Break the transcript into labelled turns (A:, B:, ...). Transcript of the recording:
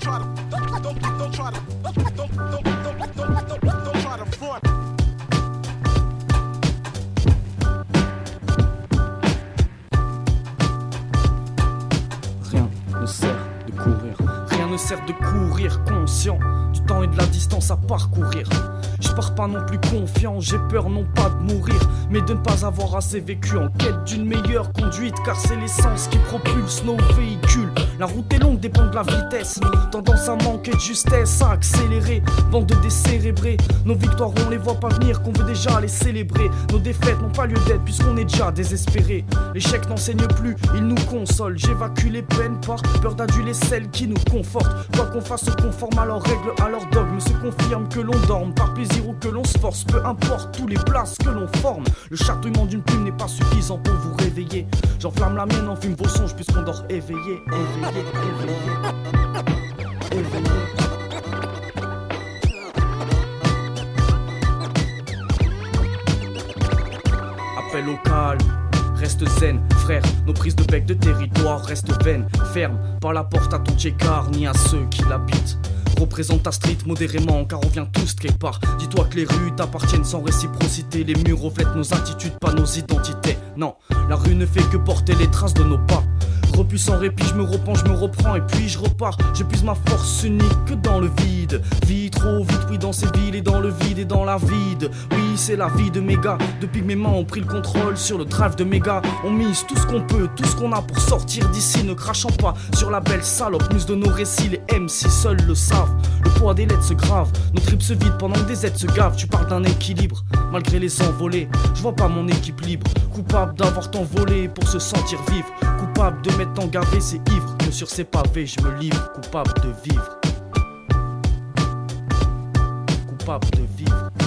A: front.
B: Rien ne sert de courir. Rien ne sert de courir conscient du temps et de la distance à parcourir. Je pars pas non plus confiant, j'ai peur non pas de mourir, mais de ne pas avoir assez vécu en quête d'une meilleure conduite, car c'est l'essence qui propulse nos véhicules. La route est longue, dépend de la vitesse, tendance à manquer de justesse, à accélérer, bande de décérébrés. Nos victoires on les voit pas venir, qu'on veut déjà les célébrer. Nos défaites n'ont pas lieu d'être puisqu'on est déjà désespéré. L'échec n'enseigne plus, il nous console. J'évacue les peines par peur d'aduler celles qui nous confortent. Quoi qu'on fasse, se conforme à leurs règles, à leurs dogmes. Se confirme que l'on dorme par plaisir ou que l'on se force, peu importe tous les places que l'on forme. Le chatouillement d'une plume n'est pas suffisant pour vous réveiller. J'enflamme la mienne, enfume vos songes puisqu'on dort éveillé. Appel au calme, reste zen, frère. Nos prises de bec de territoire restent vaines. Ferme pas la porte à ton tchékar ni à ceux qui l'habitent. Représente ta street modérément car on vient tous de quelque part. Dis-toi que les rues t'appartiennent sans réciprocité. Les murs reflètent nos attitudes, pas nos identités. Non, la rue ne fait que porter les traces de nos pas. Repu sans répit, je me repenche, je me reprends et puis je repars. J'épuise ma force unique que dans le vide. Vie trop vite, oui, dans ces villes et dans le vide et dans la vide. Oui, c'est la vie de méga. Depuis que mes mains ont pris le contrôle sur le drive de méga, on mise tout ce qu'on peut, tout ce qu'on a pour sortir d'ici, ne crachant pas sur la belle salope. Muse de nos récits, les MC seuls le savent. Le poids des lettres se grave, nos tripes se vident pendant que des aides se gavent. Tu parles d'un équilibre, malgré les envolées. Je vois pas mon équipe libre, coupable d'avoir tant volé pour se sentir vivre. Coupable de m'être engavé, c'est ivre que sur ces pavés je me livre. Coupable de vivre. Coupable de vivre.